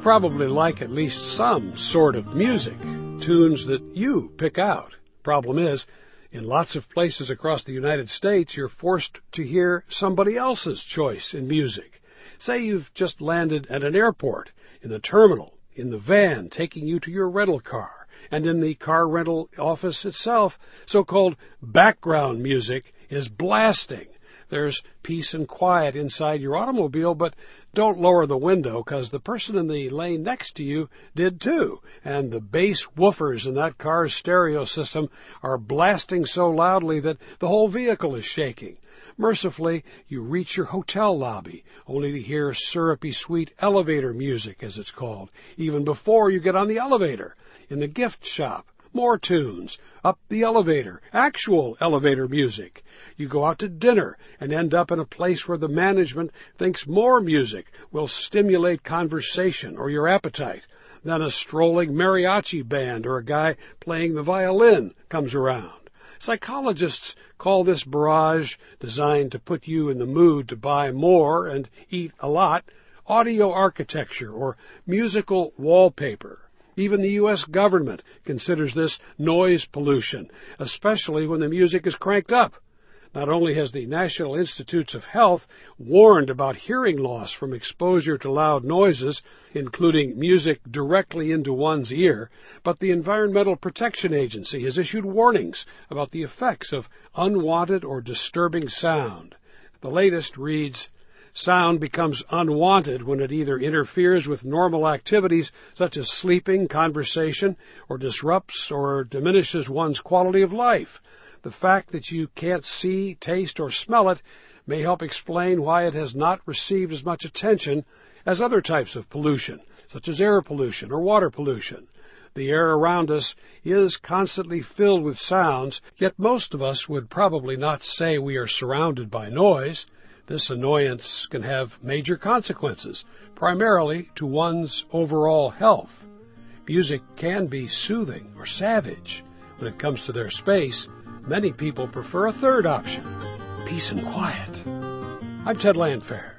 probably like at least some sort of music, tunes that you pick out. Problem is, in lots of places across the United States, you're forced to hear somebody else's choice in music. Say you've just landed at an airport, in the terminal, in the van taking you to your rental car, and in the car rental office itself, so-called background music is blasting. There's peace and quiet inside your automobile, but don't lower the window because the person in the lane next to you did too, and the bass woofers in that car's stereo system are blasting so loudly that the whole vehicle is shaking. Mercifully, you reach your hotel lobby, only to hear syrupy sweet elevator music, as it's called, even before you get on the elevator. In the gift shop, more tunes, up the elevator, actual elevator music. You go out to dinner and end up in a place where the management thinks more music will stimulate conversation or your appetite. Then a strolling mariachi band or a guy playing the violin comes around. Psychologists call this barrage, designed to put you in the mood to buy more and eat a lot, audio architecture or musical wallpaper. Even the U.S. government considers this noise pollution, especially when the music is cranked up. Not only has the National Institutes of Health warned about hearing loss from exposure to loud noises, including music directly into one's ear, but the Environmental Protection Agency has issued warnings about the effects of unwanted or disturbing sound. The latest reads, "Sound becomes unwanted when it either interferes with normal activities such as sleeping, conversation, or disrupts or diminishes one's quality of life. The fact that you can't see, taste, or smell it may help explain why it has not received as much attention as other types of pollution, such as air pollution or water pollution. The air around us is constantly filled with sounds, yet most of us would probably not say we are surrounded by noise. This annoyance can have major consequences, primarily to one's overall health. Music can be soothing or savage. When it comes to their space, many people prefer a third option, peace and quiet." I'm Ted Landfair.